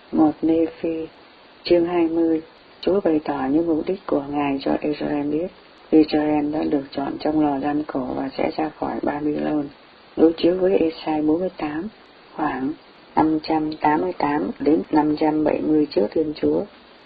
Một Nê-phi, chương 20. Chúa bày tỏ những mục đích của Ngài cho Israel biết. Israel đã được chọn trong lò gian khổ và sẽ ra khỏi Babylon. Đối chiếu với Ê-sai 48, khoảng 588 đến 570 trước Thiên Chúa.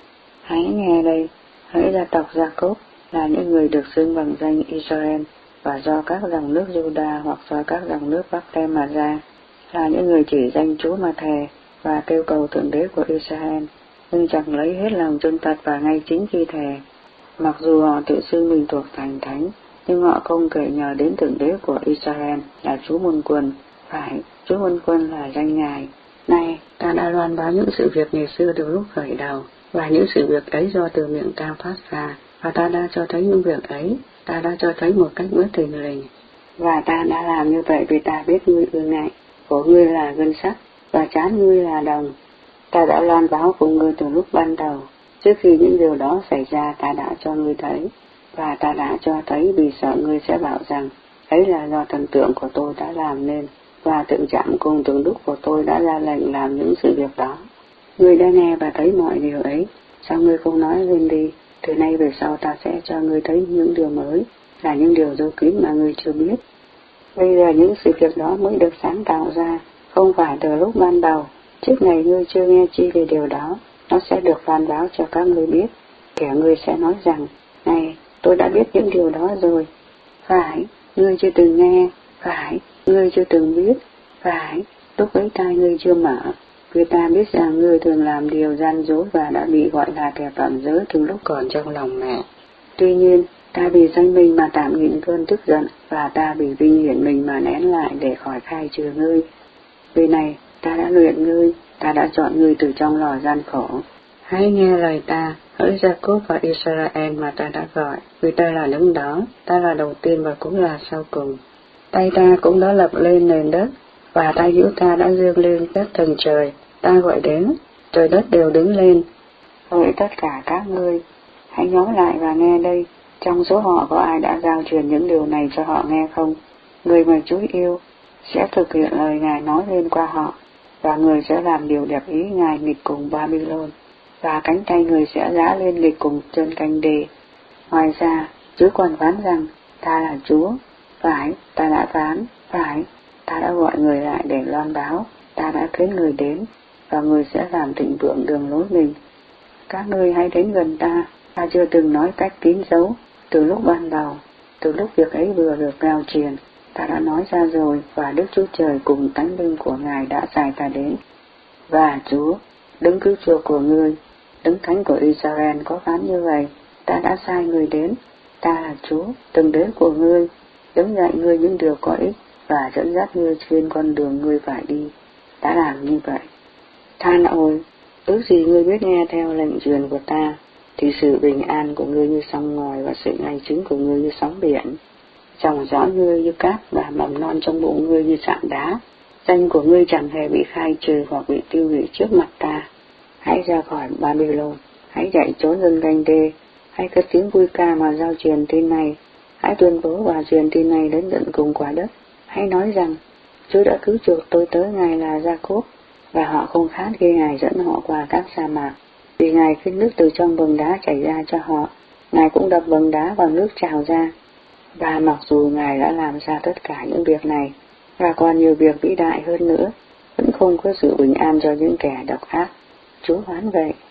Hãy nghe đây, hỡi gia tộc Gia-cốp là những người được xưng bằng danh Israel, và do các dòng nước Giu-đa hoặc do các dòng nước Bắc-tem mà ra, là những người chỉ danh Chúa mà thề và kêu cầu Thượng Đế của Israel, nhưng chẳng lấy hết lòng chân thật và ngay chính khi thề. Mặc dù họ tự xưng mình thuộc thành thánh, nhưng họ không kể nhờ đến Thượng Đế của Israel là Chúa Muôn Quân. Phải, Chúa Muôn Quân là danh Ngài. Này, ta đã loan báo những sự việc ngày xưa từ lúc khởi đầu, và những sự việc ấy do từ miệng ta phát ra, và ta đã cho thấy những việc ấy, ta đã cho thấy một cách bất thình lình. Và ta đã làm như vậy vì ta biết ngươi ương ngạnh, của ngươi là gân sắt, và trán ngươi là đồng. Ta đã loan báo cùng ngươi từ lúc ban đầu, trước khi những điều đó xảy ra ta đã cho ngươi thấy, và ta đã cho thấy vì sợ ngươi sẽ bảo rằng, ấy là do thần tượng của tôi đã làm nên, và tượng chạm cùng tượng đúc của tôi đã ra lệnh làm những sự việc đó. Ngươi đã nghe và thấy mọi điều ấy, sao ngươi không nói lên đi? Từ nay về sau ta sẽ cho ngươi thấy những điều mới, là những điều giấu kín mà ngươi chưa biết. Bây giờ những sự việc đó mới được sáng tạo ra, không phải từ lúc ban đầu. Trước ngày ngươi chưa nghe chi về điều đó, nó sẽ được loan báo cho các ngươi biết. Kẻ ngươi sẽ nói rằng, này, tôi đã biết những điều đó rồi. Phải, ngươi chưa từng nghe. Phải, ngươi chưa từng biết. Phải, lúc ấy tai ngươi chưa mở. Vì ta biết rằng ngươi thường làm điều gian dối và đã bị gọi là kẻ phạm giới từ lúc còn trong lòng mẹ. Tuy nhiên, ta vì danh mình mà tạm nhịn cơn tức giận, và ta vì vinh hiển mình mà nén lại để khỏi khai trừ ngươi. Vì này, ta đã luyện ngươi, ta đã chọn ngươi từ trong lò gian khổ. Hãy nghe lời ta, hỡi Gia-cốp và Israel mà ta đã gọi, vì ta là đấng đó, ta là đầu tiên và cũng là sau cùng. Tay ta cũng đã lập lên nền đất, và tay hữu ta đã dương lên các tầng trời. Ta gọi đến, trời đất đều đứng lên. Hỡi tất cả các ngươi, hãy nhớ lại và nghe đây, trong số họ có ai đã giao truyền những điều này cho họ nghe không? Người mà Chúa yêu sẽ thực hiện lời Ngài nói lên qua họ, và người sẽ làm điều đẹp ý Ngài nghịch cùng Babylon, và cánh tay người sẽ giã lên nghịch cùng chân canh đê. Ngoài ra, Chúa còn phán rằng, ta là Chúa. Phải, ta đã phán. Phải, ta đã gọi người lại để loan báo. Ta đã khiến người đến, và người sẽ làm thịnh vượng đường lối mình. Các ngươi hãy đến gần ta. Ta chưa từng nói cách kín dấu. Từ lúc ban đầu, từ lúc việc ấy vừa được giao truyền, ta đã nói ra rồi, và Đức Chúa Trời cùng tánh linh của Ngài đã sai ta đến. Và Chúa, đấng cứu chuộc của ngươi, đấng thánh của Israel có phán như vậy, ta đã sai người đến. Ta là Chúa, Thượng Đế của ngươi, đấng dạy ngươi những điều có ích và dẫn dắt ngươi trên con đường ngươi phải đi. Đã làm như vậy. Than ôi, ước gì ngươi biết nghe theo lệnh truyền của ta, thì sự bình an của ngươi như sông ngòi và sự ngay chính của ngươi như sóng biển. Dòng dõi ngươi như cát và mầm non trong bụng ngươi như sạn đá. Danh của ngươi chẳng hề bị khai trừ hoặc bị tiêu hủy trước mặt ta. Hãy ra khỏi Babylon, hãy chạy trốn dân canh đê, hãy cất tiếng vui ca mà giao truyền tin này. Hãy tuyên bố và truyền tin này đến tận cùng quả đất. Hãy nói rằng, Chúa đã cứu chuộc tôi tới Ngài là Gia-cốp, và họ không khát khi Ngài dẫn họ qua các sa mạc, vì Ngài khiến nước từ trong bầng đá chảy ra cho họ. Ngài cũng đập bầng đá vào nước trào ra. Và mặc dù Ngài đã làm ra tất cả những việc này, và còn nhiều việc vĩ đại hơn nữa, vẫn không có sự bình an cho những kẻ độc ác. Chúa phán vậy.